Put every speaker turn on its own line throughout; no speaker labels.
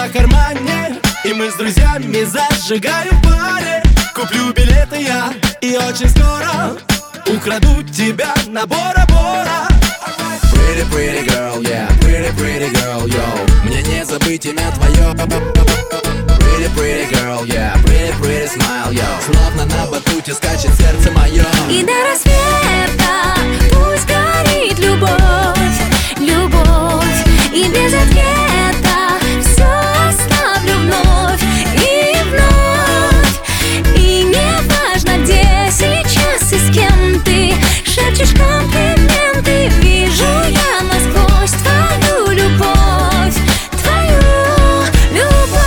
на кармане, и мы с друзьями зажигаем в баре. Куплю билеты я, и очень скоро украду тебя на Бора-Бора.
Pretty, pretty girl, yeah, pretty, pretty girl, yo. Мне не забыть имя твое. Pretty, pretty girl, yeah, pretty, pretty smile, yo. Словно на батуте скачет сердце мое.
И до рассвета пусть горит любовь, любовь. И без ответа все оставлю вновь и вновь. И не важно, где сейчас и с кем ты шепчешь комплименты. Вижу я насквозь твою любовь, твою любовь.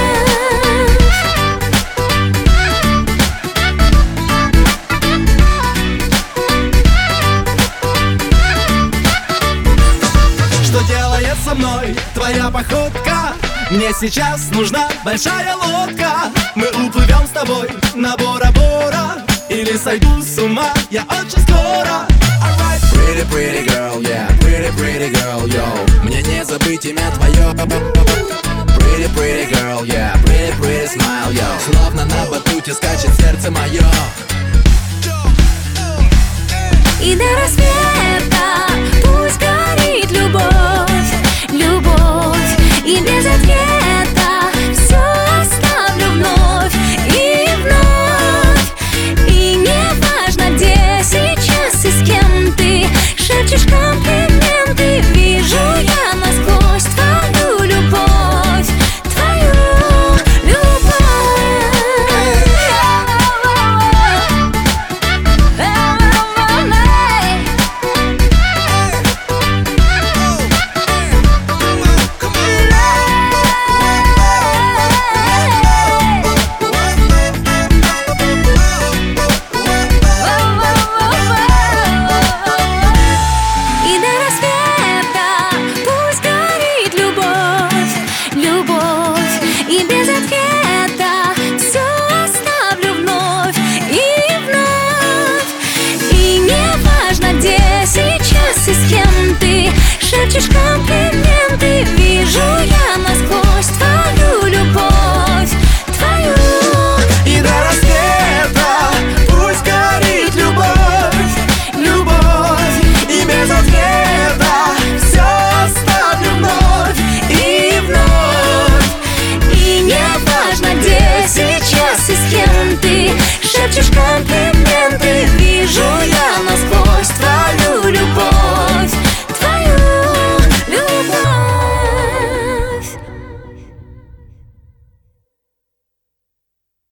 Что делает со мной твоя походка? Мне сейчас нужна большая лодка. Мы уплывем с тобой на Бора-Бора, или сойду с ума я очень скоро.
Pretty, pretty girl, yeah, pretty, pretty girl, yo. Мне не забыть имя твое. Pretty, pretty girl, yeah, pretty, pretty smile, yo. Словно на батуте скачет сердце мое.
И до рассвета пусть горит любовь, любовь. И без ответа все оставлю вновь и вновь. И не важно, где сейчас и с кем ты шепчешь комплименты. Вижу я насквозь твою любовь, твою любовь. И до рассвета пусть горит любовь, любовь. И без ответа все оставлю вновь и вновь. И не важно, где сейчас и с кем ты шепчешь комплименты. Вижу я насквозь твою любовь, твою.
И до рассвета пусть горит любовь, любовь. И без ответа все оставлю вновь и вновь.
И не важно, где сейчас и с кем ты шепчешь комплименты. Вижу я